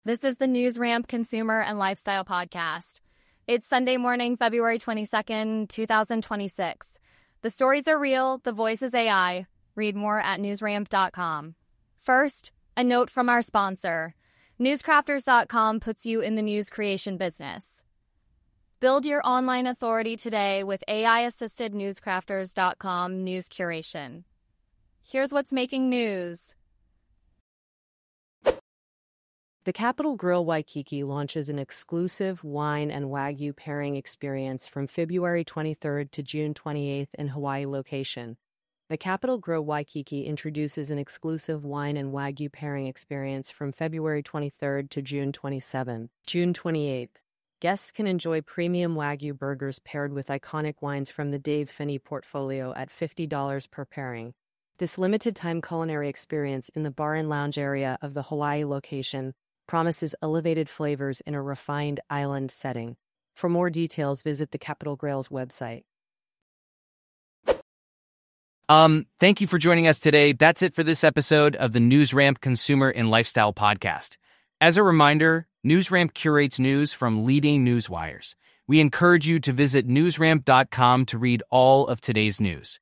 This is the NewsRamp Consumer and Lifestyle Podcast. It's Sunday morning, February 22nd, 2026. The stories are real, the voice is AI. Read more at newsramp.com. First, a note from our sponsor. Newscrafters.com puts you in the news creation business. Build your online authority today with AI-assisted Newscrafters.com news curation. Here's what's making news. The Capital Grille Waikiki launches an exclusive wine and Wagyu pairing experience from February 23rd to June 28th in Hawaii location. The Capital Grille Waikiki introduces an exclusive wine and Wagyu pairing experience from February 23rd to June 27th. June 28th. Guests can enjoy premium Wagyu burgers paired with iconic wines from the Dave Phinney portfolio at $50 per pairing. This limited-time culinary experience in the bar and lounge area of the Hawaii location promises elevated flavors in a refined island setting. For more details, visit the Capital Grille's website. Thank you for joining us today. That's it for this episode of the NewsRamp Consumer and Lifestyle Podcast. As a reminder, NewsRamp curates news from leading news wires. We encourage you to visit newsramp.com to read all of today's news.